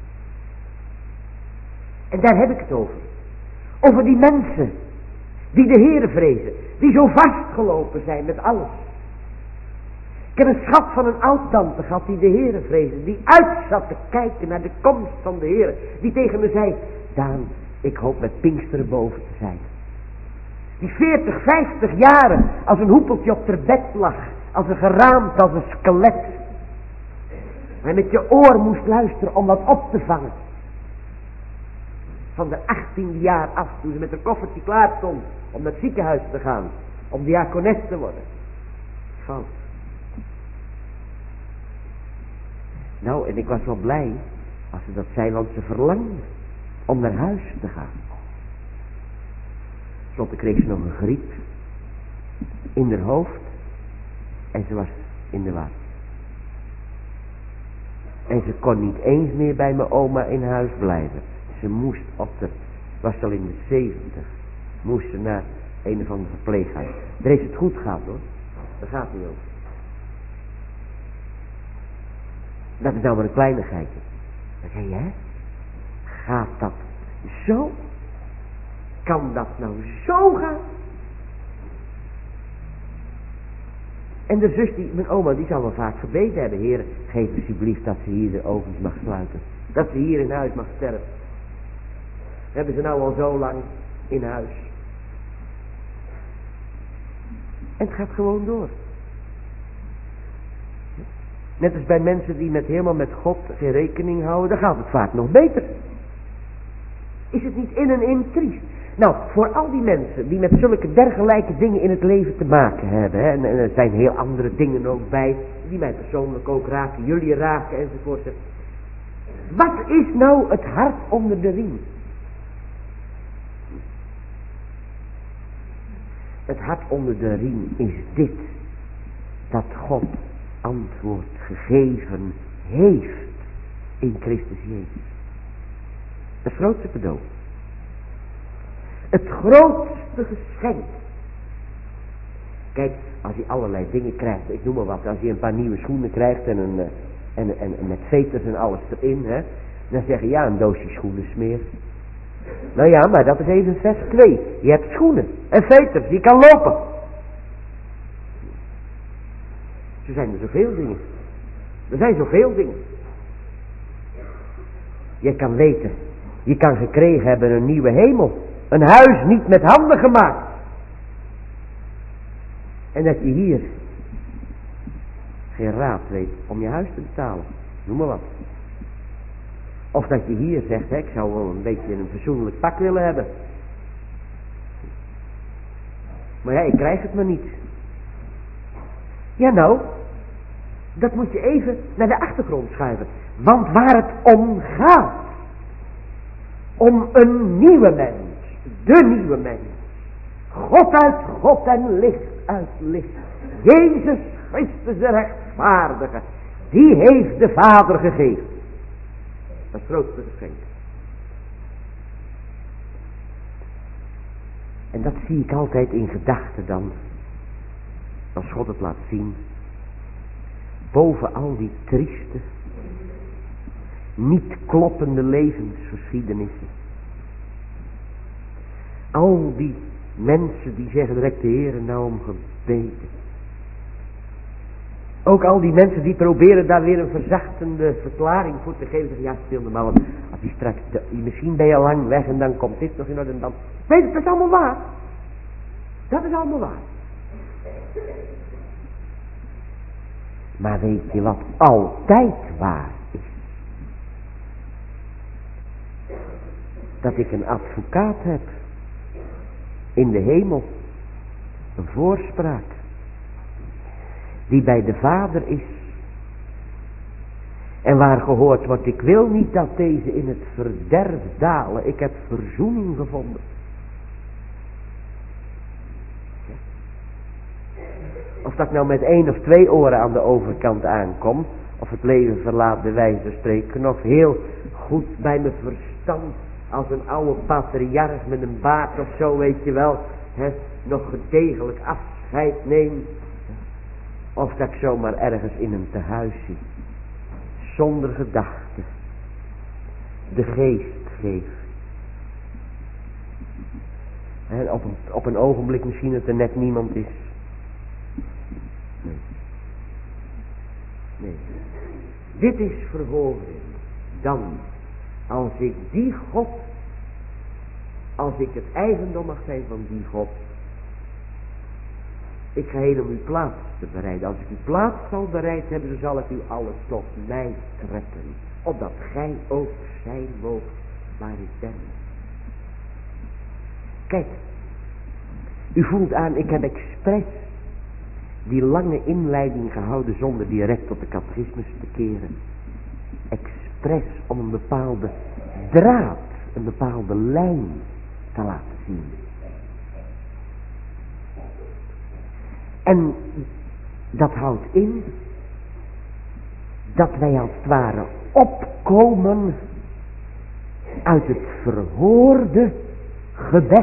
En daar heb ik het over. Over die mensen die de Heere vrezen. Die zo vastgelopen zijn met alles. Ik heb een schat van een oud-tante gehad die de Heere vreesde. Die uit zat te kijken naar de komst van de Heere. Die tegen me zei: Daan, ik hoop met Pinksteren boven te zijn. Die veertig, vijftig jaren als een hoepeltje op haar bed lag. Als een geraamd, als een skelet. Maar met je oor moest luisteren om wat op te vangen. Van de achttiende jaar af, toen ze met een koffertje klaar stond om naar het ziekenhuis te gaan. Om diakones te worden. Fout. Nou, en ik was wel blij als ze dat zei, want ze verlangde om naar huis te gaan. Slotte kreeg ze nog een griep in haar hoofd en ze was in de war. En ze kon niet eens meer bij mijn oma in huis blijven. Ze moest op de, was al in de zeventig, moest ze naar een of ander verpleeghuis. Daar heeft het goed gehad hoor, daar gaat het niet over. Dat is nou maar een kleinigheidje. Dan zeg je, hè? Gaat dat zo? Kan dat nou zo gaan? En de zus, die, mijn oma, die zal wel vaak gebeden hebben. Heer, geef alsjeblieft dat ze hier de ovens mag sluiten. Dat ze hier in huis mag sterven. Hebben ze nou al zo lang in huis. En het gaat gewoon door. Net als bij mensen die met helemaal met God geen rekening houden, dan gaat het vaak nog beter. Is het niet in en in triest? Nou, voor al die mensen die met zulke dergelijke dingen in het leven te maken hebben, hè, en, en er zijn heel andere dingen ook bij, die mij persoonlijk ook raken, jullie raken enzovoort. Wat is nou het hart onder de riem? Het hart onder de riem is dit, dat God antwoord gegeven heeft in Christus Jezus. Het grootste cadeau. Het grootste geschenk. Kijk, als je allerlei dingen krijgt, ik noem maar wat, als je een paar nieuwe schoenen krijgt en, een, en, en, en met veters en alles erin, hè, dan zeg je ja, een doosje schoenen smeer. Nou ja, maar dat is even vers twee. Je hebt schoenen en veters, je kan lopen. Er zijn er zoveel dingen. Er zijn zoveel dingen. Je kan weten, je kan gekregen hebben een nieuwe hemel. Een huis niet met handen gemaakt. En dat je hier geen raad weet om je huis te betalen. Noem maar wat. Of dat je hier zegt, hè, ik zou wel een beetje een fatsoenlijk pak willen hebben. Maar ja, ik krijg het maar niet. Ja nou, dat moet je even naar de achtergrond schuiven. Want waar het om gaat, om een nieuwe mens, de nieuwe mens, God uit God en licht uit licht, Jezus Christus de rechtvaardige, die heeft de Vader gegeven. Dat is het grootste geschenk. En dat zie ik altijd in gedachten dan, als God het laat zien, boven al die trieste, niet kloppende levensgeschiedenissen. Al die mensen die zeggen direct de Heere nou om gebeden. Ook al die mensen die proberen daar weer een verzachtende verklaring voor te geven. Zeggen, ja, stil maar, want als Als die straks, de, misschien ben je lang weg en dan komt dit nog in orde en dan... Weet je, dat is allemaal waar. Dat is allemaal waar. Maar weet je wat altijd waar is? Dat ik een advocaat heb. In de hemel. Een voorspraak. Die bij de Vader is. En waar gehoord wordt, ik wil niet dat deze in het verderf dalen. Ik heb verzoening gevonden. Of dat ik nou met één of twee oren aan de overkant aankom. Of het leven verlaat de wijze spreken. Of heel goed bij mijn verstand. Als een oude patriarch met een baard of zo, weet je wel. He, nog gedegelijk afscheid neem. Of dat ik zomaar ergens in een tehuis zie. Zonder gedachte. De geest geeft. En op een, op een ogenblik misschien dat er net niemand is. Nee. Nee. Dit is verhoring. Dan, als ik die God, als ik het eigendom mag zijn van die God. Ik ga heen om uw plaats te bereiden. Als ik uw plaats zal bereid hebben, dan zal ik u alles tot mij trekken. Opdat gij ook zijn moogt waar ik ben. Kijk, u voelt aan, ik heb expres die lange inleiding gehouden zonder direct tot de catechismus te keren. Expres om een bepaalde draad, een bepaalde lijn te laten zien. En dat houdt in dat wij als het ware opkomen uit het verhoorde gebed.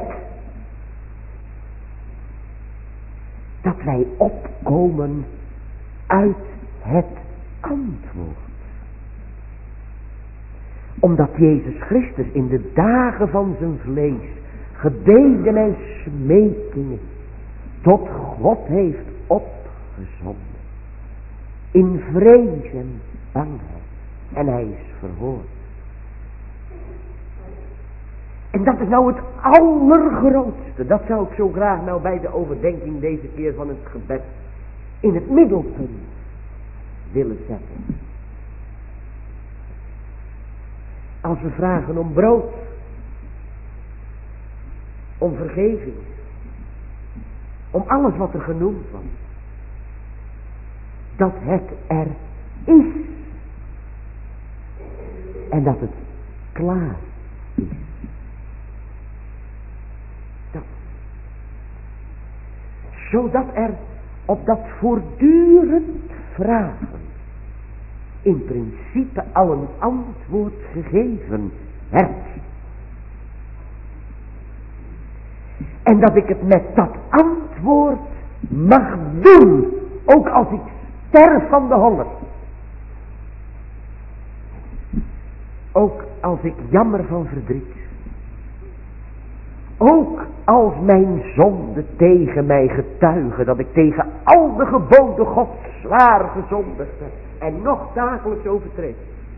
Dat wij opkomen uit het antwoord. Omdat Jezus Christus in de dagen van zijn vlees gebeden en smekingen tot God heeft opgezonden. In vrees en bangheid. En hij is verhoord. En dat is nou het allergrootste. Dat zou ik zo graag nou bij de overdenking deze keer van het gebed in het middelpunt willen zetten. Als we vragen om brood. Om vergeving. Om alles wat er genoemd wordt. Dat het er is. En dat het klaar is. Dat. Zodat er op dat voortdurend vragen in principe al een antwoord gegeven werd. En dat ik het met dat antwoord mag doen. Ook als ik sterf van de honger. Ook als ik jammer van verdriet. Ook als mijn zonden tegen mij getuigen. Dat ik tegen al de geboden God zwaar gezondigd heb. En nog dagelijks overtreed.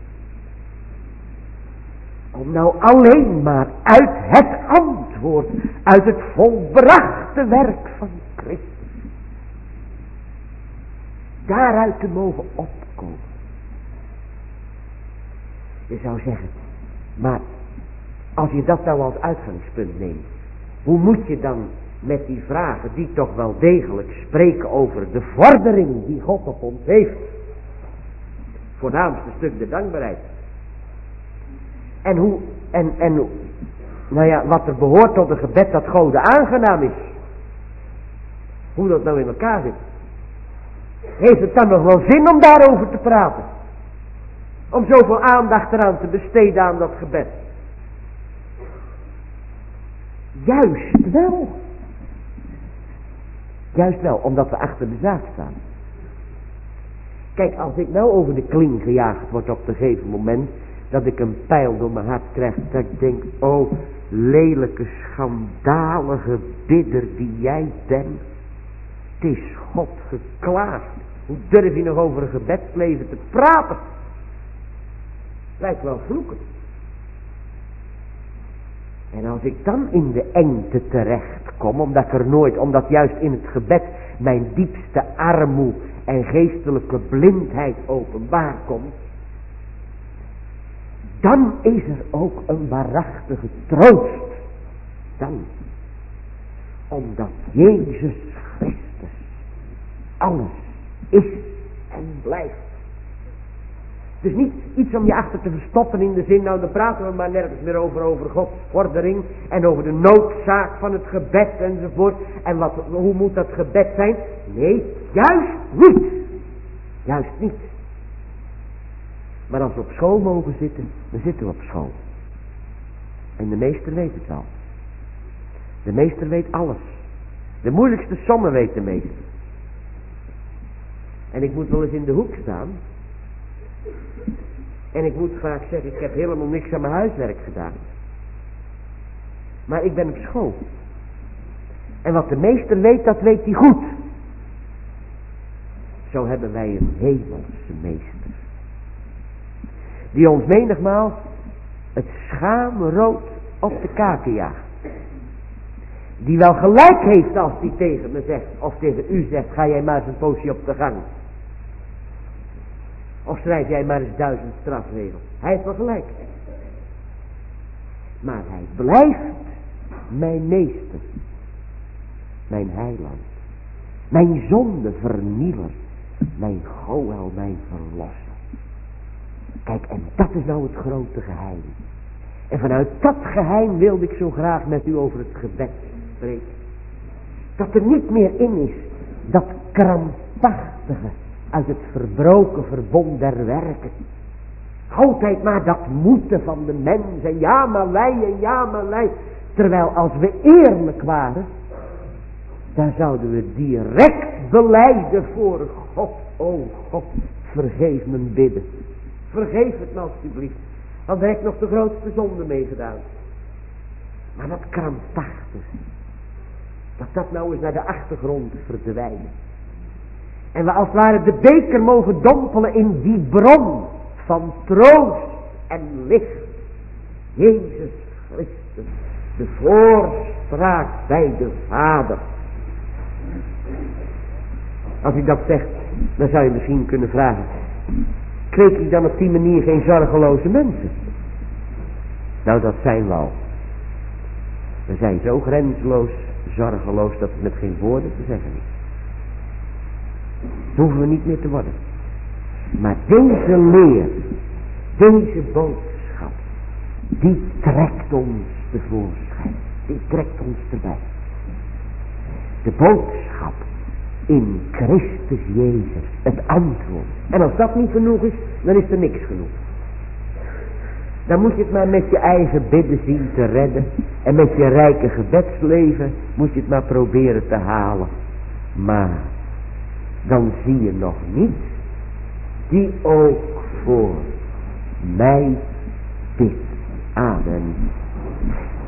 Om nou alleen maar uit het antwoord. Uit het volbrachte werk van Christus. Daaruit te mogen opkomen. Je zou zeggen. Maar als je dat nou als uitgangspunt neemt. Hoe moet je dan met die vragen die toch wel degelijk spreken over de vordering die God op ons heeft. Voornaamste stuk de dankbaarheid. En hoe, en, en, nou ja, wat er behoort tot een gebed dat Gode aangenaam is. Hoe dat nou in elkaar zit. Heeft het dan nog wel zin om daarover te praten? Om zoveel aandacht eraan te besteden aan dat gebed? Juist wel. Juist wel, omdat we achter de zaak staan. Kijk, als ik nou over de kling gejaagd word op een gegeven moment, dat ik een pijl door mijn hart krijg, dat ik denk, oh, lelijke, schandalige bidder die jij bent. Het is God geklaagd. Hoe durf je nog over een gebedsleven te praten? Lijkt wel vloeken. En als ik dan in de engte terecht kom, omdat ik er nooit, omdat juist in het gebed mijn diepste armoe en geestelijke blindheid openbaar komt, dan is er ook een waarachtige troost. Dan, omdat Jezus Christus alles is en blijft. Dus niet iets om je achter te verstoppen in de zin, nou dan praten we maar nergens meer over, over Gods vordering en over de noodzaak van het gebed enzovoort. En wat, hoe moet dat gebed zijn? Nee, juist niet. Juist niet. Maar als we op school mogen zitten, dan zitten we op school. En de meester weet het wel. De meester weet alles. De moeilijkste sommen weet de meester. En ik moet wel eens in de hoek staan. En ik moet vaak zeggen, ik heb helemaal niks aan mijn huiswerk gedaan. Maar ik ben op school. En wat de meester weet, dat weet hij goed. Zo hebben wij een hemelse meester. Die ons menigmaal het schaamrood op de kaken jaagt. Die wel gelijk heeft als die tegen me zegt, of tegen u zegt, ga jij maar eens een poosje op de gang. Of schrijf jij maar eens duizend strafregels. Hij heeft wel gelijk. Maar hij blijft mijn meester. Mijn heiland. Mijn zondevernieler. Mijn Goël, mijn verlosser. Kijk, en dat is nou het grote geheim. En vanuit dat geheim wilde ik zo graag met u over het gebed spreken. Dat er niet meer in is dat krampachtige uit het verbroken verbond der werken. Altijd maar dat moeten van de mens en ja maar wij en ja maar wij. Terwijl als we eerlijk waren, dan zouden we direct belijden voor God. O God, vergeef mijn bidden. Vergeef het nou alstublieft. Want daar heb ik nog de grootste zonde mee gedaan. Maar dat krampachtig. Dat dat nou eens naar de achtergrond verdwijnt. En we als het ware de beker mogen dompelen in die bron van troost en licht. Jezus Christus, de voorspraak bij de Vader. Als u dat zegt, dan zou je misschien kunnen vragen, kweek ik dan op die manier geen zorgeloze mensen? Nou, dat zijn we al. We zijn zo grenzeloos, zorgeloos, dat het met geen woorden te zeggen is. Dat hoeven we niet meer te worden. Maar deze leer, deze boodschap, die trekt ons tevoorschijn. Die trekt ons erbij. De boodschap in Christus Jezus, het antwoord. En als dat niet genoeg is, dan is er niks genoeg. Dan moet je het maar met je eigen bidden zien te redden. En met je rijke gebedsleven moet je het maar proberen te halen. Maar dan zie je nog niet die ook voor mij bidt. Amen.